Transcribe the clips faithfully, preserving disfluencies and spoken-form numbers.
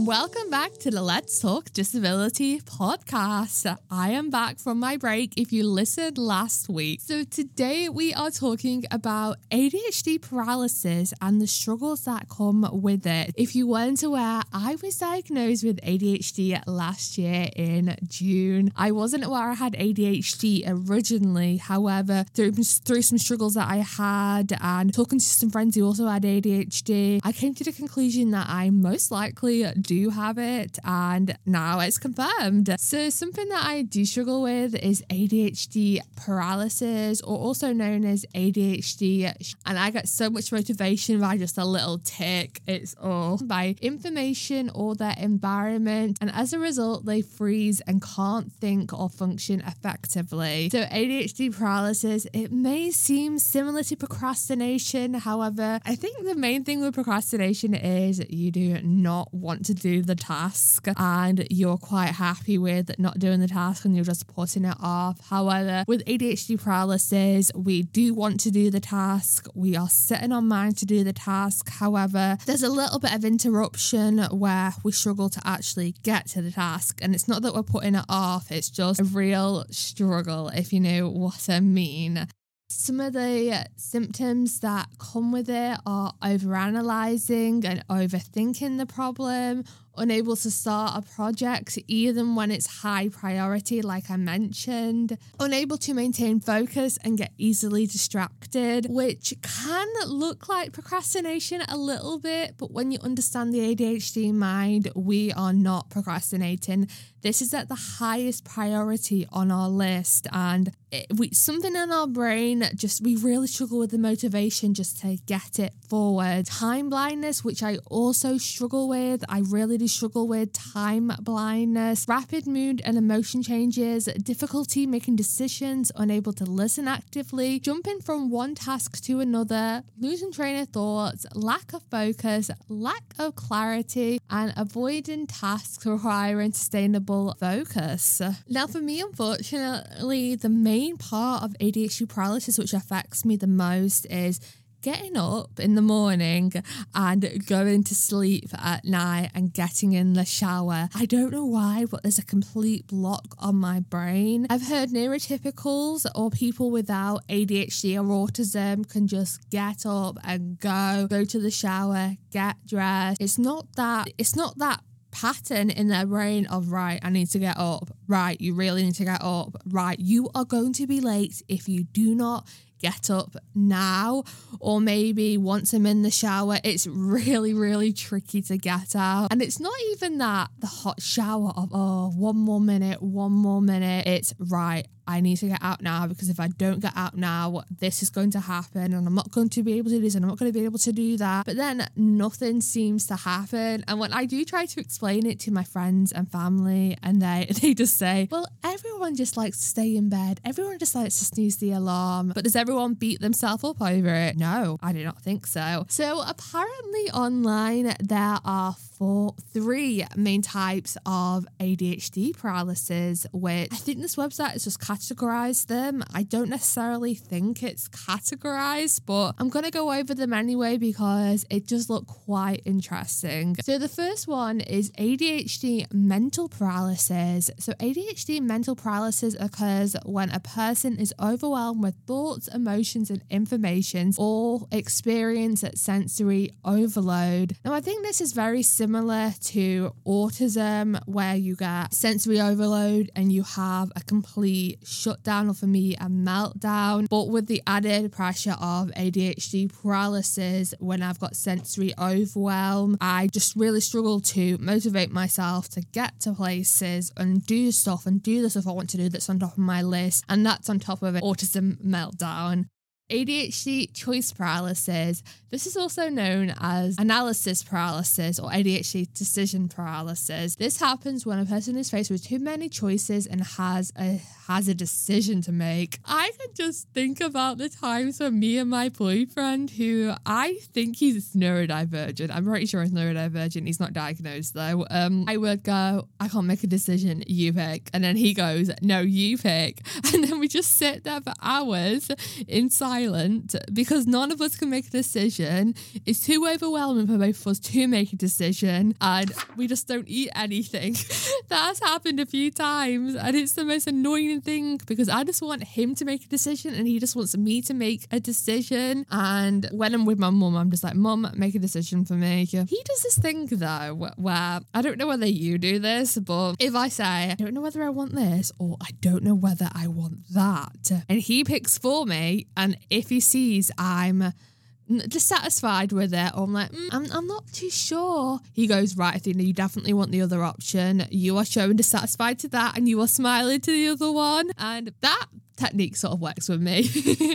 Welcome back to the Let's Talk Disability podcast. I am back from my break if you listened last week. So today we are talking about A D H D paralysis and the struggles that come with it. If you weren't aware, I was diagnosed with A D H D last year in June. I wasn't aware I had A D H D originally. However, through, through some struggles that I had and talking to some friends who also had A D H D, I came to the conclusion that I most likely do have it, and now it's confirmed. So something that I do struggle with is A D H D paralysis, or also known as A D H D, and I get so much motivation by just a little tick. It's all by information or their environment, and as a result they freeze and can't think or function effectively. So A D H D paralysis, it may seem similar to procrastination. However, I think the main thing with procrastination is you do not want to do the task and you're quite happy with not doing the task and you're just putting it off. However, with A D H D paralysis, we do want to do the task. We are setting our mind to do the task. However, there's a little bit of interruption where we struggle to actually get to the task. And it's not that we're putting it off, it's just a real struggle, if you know what I mean. Some of the symptoms that come with it are overanalyzing and overthinking the problem, unable to start a project even when it's high priority, like I mentioned, unable to maintain focus and get easily distracted, which can look like procrastination a little bit, but when you understand the A D H D mind, we are not procrastinating. This is at the highest priority on our list, and it, we, something in our brain, just we really struggle with the motivation just to get it forward. Time blindness, which I also struggle with. I really do struggle with time blindness, rapid mood and emotion changes, difficulty making decisions, unable to listen actively, jumping from one task to another, losing train of thoughts, lack of focus, lack of clarity, and avoiding tasks requiring sustainable focus. Now, for me, unfortunately, the main part of A D H D paralysis which affects me the most is getting up in the morning and going to sleep at night and getting in the shower. I don't know why, but there's a complete block on my brain. I've heard neurotypicals or people without A D H D or autism can just get up and go, go to the shower, get dressed. It's not that, it's not that pattern in their brain of, right, I need to get up, right, you really need to get up, right, you are going to be late if you do not get up now. Or maybe once I'm in the shower, it's really, really tricky to get out. And it's not even that the hot shower of, oh, one more minute, one more minute. It's, right, I need to get out now, because if I don't get out now, this is going to happen and I'm not going to be able to do this and I'm not going to be able to do that. But then nothing seems to happen. And when I do try to explain it to my friends and family, and they, they just say, well, everyone just likes to stay in bed. Everyone just likes to snooze the alarm. But does everyone beat themselves up over it? No, I do not think so. So apparently online there are four, three main types of A D H D paralysis, which I think this website has just categorized them. I don't necessarily think it's categorized, but I'm going to go over them anyway because it does look quite interesting. So the first one is A D H D mental paralysis. So A D H D mental paralysis occurs when a person is overwhelmed with thoughts, emotions, and information, or experience sensory overload. Now, I think this is very similar to autism, where you get sensory overload and you have a complete shutdown, or for me, a meltdown, but with the added pressure of A D H D paralysis. When I've got sensory overwhelm, I just really struggle to motivate myself to get to places and do stuff and do the stuff I want to do that's on top of my list, and that's on top of an autism meltdown. A D H D choice paralysis. This is also known as analysis paralysis or A D H D decision paralysis. This happens when a person is faced with too many choices and has a has a decision to make. I can just think about the times when me and my boyfriend, who I think he's neurodivergent, I'm pretty sure he's neurodivergent, he's not diagnosed though, um, I would go, I can't make a decision, you pick. And then he goes, no, you pick. And then we just sit there for hours inside silent because none of us can make a decision. It's too overwhelming for both of us to make a decision, and we just don't eat anything. That has happened a few times, and it's the most annoying thing because I just want him to make a decision and he just wants me to make a decision. And when I'm with my mum, I'm just like, Mum, make a decision for me. He does this thing though where I don't know whether you do this, but if I say, I don't know whether I want this or I don't know whether I want that, and he picks for me, and if he sees I'm dissatisfied with it, or I'm like, mm, I'm, I'm not too sure, he goes, right, Athena, you definitely want the other option. You are showing dissatisfied to that and you are smiling to the other one. And that technique sort of works with me.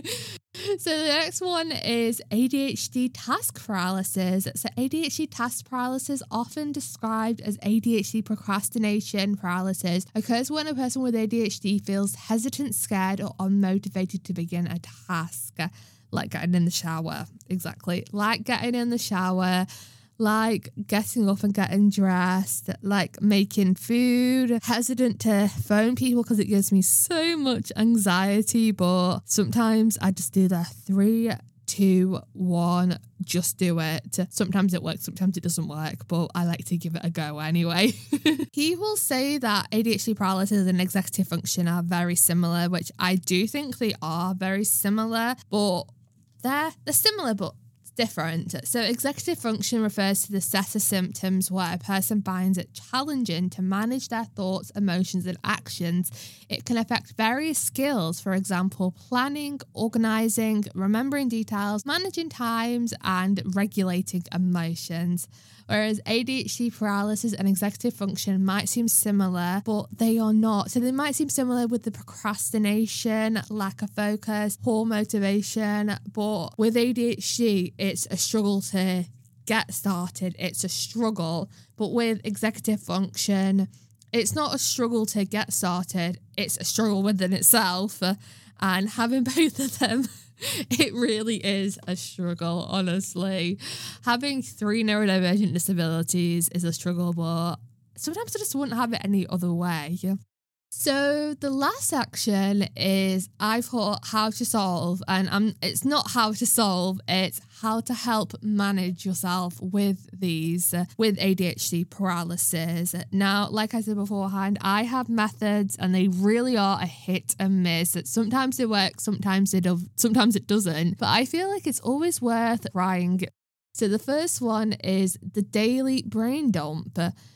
So the next one is A D H D task paralysis. So A D H D task paralysis, often described as A D H D procrastination paralysis, occurs when a person with A D H D feels hesitant, scared, or unmotivated to begin a task. Like getting in the shower. Exactly. Like getting in the shower, like getting up and getting dressed, like making food, hesitant to phone people because it gives me so much anxiety. But sometimes I just do the three, two, one, just do it. Sometimes it works, sometimes it doesn't work, but I like to give it a go anyway. He will say that A D H D paralysis and executive function are very similar, which I do think they are very similar, but They're, they're similar but different. So executive function refers to the set of symptoms where a person finds it challenging to manage their thoughts, emotions and actions. It can affect various skills, for example, planning, organising, remembering details, managing times and regulating emotions. Whereas A D H D paralysis and executive function might seem similar, but they are not. So they might seem similar with the procrastination, lack of focus, poor motivation, but with A D H D, it's a struggle to get started. It's a struggle. But with executive function, it's not a struggle to get started. It's a struggle within itself. And having both of them, it really is a struggle, honestly. Having three neurodivergent disabilities is a struggle, but sometimes I just wouldn't have it any other way. So the last section is I've thought how to solve, and um, it's not how to solve, it's how to help manage yourself with these, uh, with A D H D paralysis. Now, like I said beforehand, I have methods and they really are a hit and miss. Sometimes it works, sometimes it, do- sometimes it doesn't, but I feel like it's always worth trying. So the first one is the daily brain dump.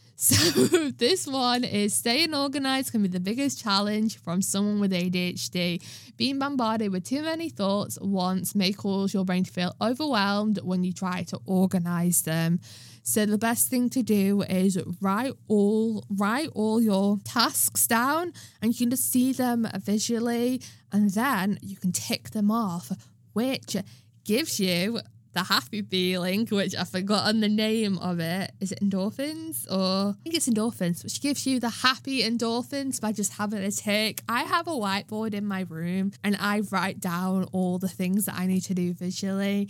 So this one is staying organised can be the biggest challenge from someone with A D H D. Being bombarded with too many thoughts at once may cause your brain to feel overwhelmed when you try to organise them. So the best thing to do is write all write all your tasks down, and you can just see them visually, and then you can tick them off, which gives you the happy feeling, which I've forgotten the name of it. Is it endorphins? Or I think it's endorphins, which gives you the happy endorphins by just having a tick. I have a whiteboard in my room and I write down all the things that I need to do visually.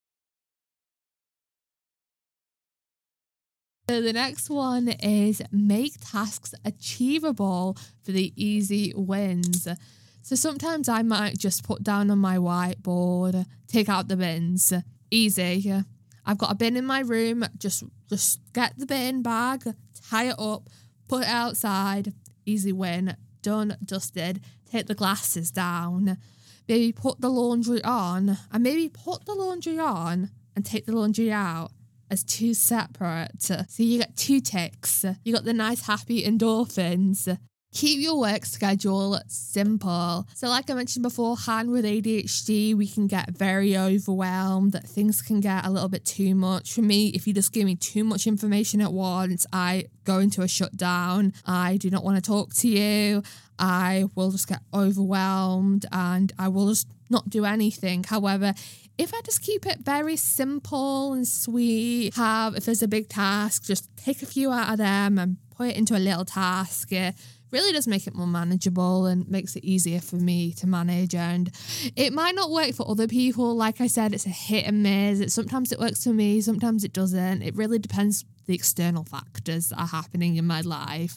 So the next one is make tasks achievable for the easy wins. So sometimes I might just put down on my whiteboard, take out the bins. Easy. I've got a bin in my room. Just, just get the bin bag, tie it up, put it outside. Easy win. Done, dusted. Take the glasses down. Maybe put the laundry on, and maybe put the laundry on and take the laundry out as two separate. So you get two ticks. You got the nice happy endorphins. Keep your work schedule simple. So like I mentioned beforehand, with A D H D, we can get very overwhelmed. Things can get a little bit too much. For me, if you just give me too much information at once, I go into a shutdown. I do not want to talk to you. I will just get overwhelmed and I will just not do anything. However, if I just keep it very simple and sweet, have, if there's a big task, just take a few out of them and put it into a little task. It really does make it more manageable and makes it easier for me to manage. And it might not work for other people. Like I said, it's a hit and miss. It, sometimes it works for me, sometimes it doesn't. It really depends the external factors that are happening in my life.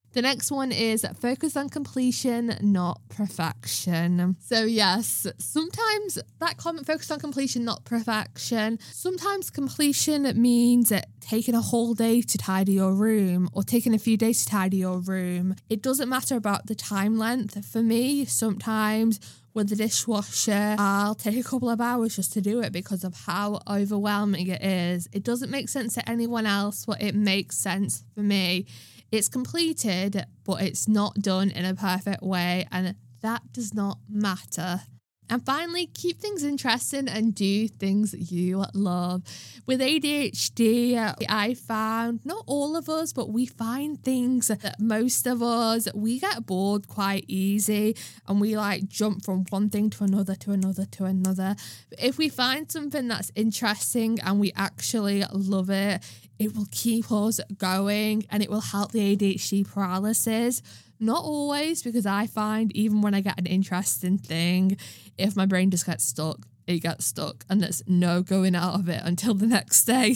The next one is focus on completion, not perfection. So yes, sometimes that comment, focus on completion, not perfection. Sometimes completion means taking a whole day to tidy your room or taking a few days to tidy your room. It doesn't matter about the time length. For me, sometimes with the dishwasher, I'll take a couple of hours just to do it because of how overwhelming it is. It doesn't make sense to anyone else, but it makes sense for me. It's completed, but it's not done in a perfect way, and that does not matter. And finally, keep things interesting and do things you love. With A D H D, I found, not all of us, but we find things that most of us, we get bored quite easy and we like jump from one thing to another, to another, to another. But if we find something that's interesting and we actually love it, it will keep us going and it will help the A D H D paralysis. Not always, because I find even when I get an interesting thing, if my brain just gets stuck, it gets stuck and there's no going out of it until the next day.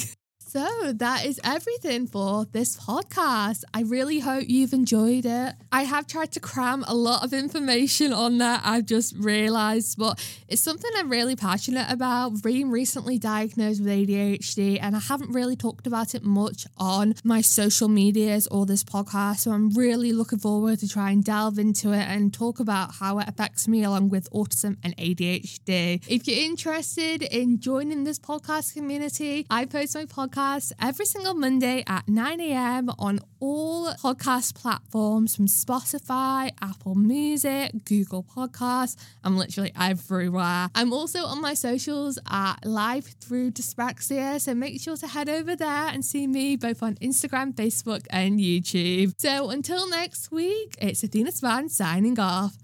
So that is everything for this podcast. I really hope you've enjoyed it. I have tried to cram a lot of information on there, I've just realised, but it's something I'm really passionate about. Being recently diagnosed with A D H D, and I haven't really talked about it much on my social medias or this podcast, so I'm really looking forward to try and delve into it and talk about how it affects me along with autism and A D H D. If you're interested in joining this podcast community, I post my podcast every single Monday at nine a.m. on all podcast platforms from Spotify, Apple Music, Google Podcasts. I'm literally everywhere. I'm also on my socials at Life Through Dyspraxia, so make sure to head over there and see me both on Instagram, Facebook, and YouTube. So until next week, it's Athena Span signing off.